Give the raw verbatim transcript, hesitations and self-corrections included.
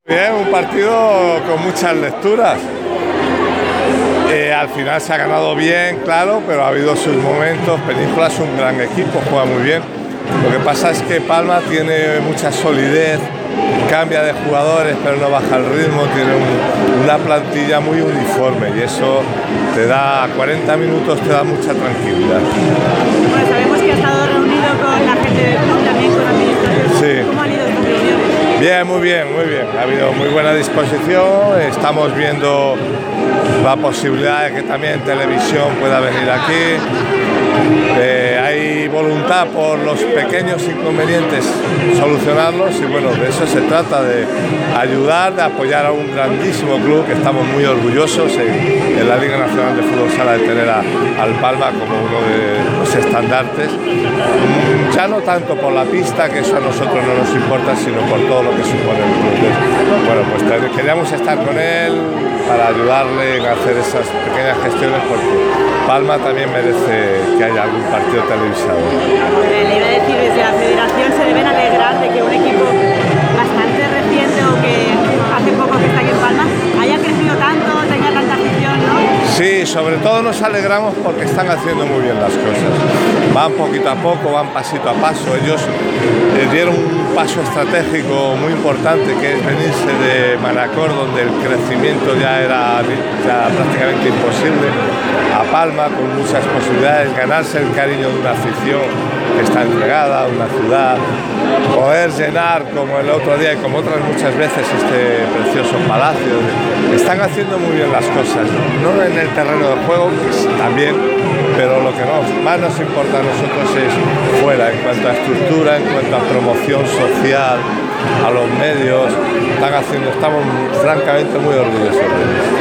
Bien, un partido con muchas lecturas. Eh, al final se ha ganado bien, claro, pero ha habido sus momentos. Península es un gran equipo, juega muy bien. Lo que pasa es que Palma tiene mucha solidez, cambia de jugadores pero no baja el ritmo, tiene un, una plantilla muy uniforme y eso te da cuarenta minutos, te da mucha tranquilidad. Bueno, sabemos que ha estado reunido con la gente del club, también con la administración. Sí. ¿Cómo han ido estas reuniones? Bien, muy bien, muy bien. Ha habido muy buena disposición, estamos viendo la posibilidad de que también televisión pueda venir aquí. Eh, hay voluntad por los pequeños inconvenientes solucionarlos y bueno, de eso se trata, de ayudar, de apoyar a un grandísimo club que estamos muy orgullosos en, en la Liga Nacional de Fútbol Sala de tener a, al Palma como uno de los estandartes, ya no tanto por la pista, que eso a nosotros no nos importa, sino por todo lo que supone el club. Entonces, bueno, pues queríamos estar con él para ayudarle a hacer esas pequeñas gestiones porque Palma también merece que haya algún partido televisado. Le iba a decir, desde la federación se deben alegrar de que un equipo bastante reciente o que hace poco que está aquí en Palma haya crecido tanto, tenga tanta afición, ¿no? Sí, sobre todo nos alegramos porque están haciendo muy bien las cosas. Van poquito a poco, van pasito a paso. Ellos eh, dieron un paso estratégico muy importante que es venirse de Manacor, donde el crecimiento ya era ya prácticamente imposible, a Palma con muchas posibilidades, ganarse el cariño de una afición que está entregada, una ciudad, poder llenar como el otro día y como otras muchas veces este precioso palacio. Están haciendo muy bien las cosas, no en el terreno de juego, que también, pero lo que nos, más nos importa a nosotros es fuera, en cuanto a estructura, en cuanto a promoción social, a los medios, están haciendo, estamos francamente muy orgullosos de ellos.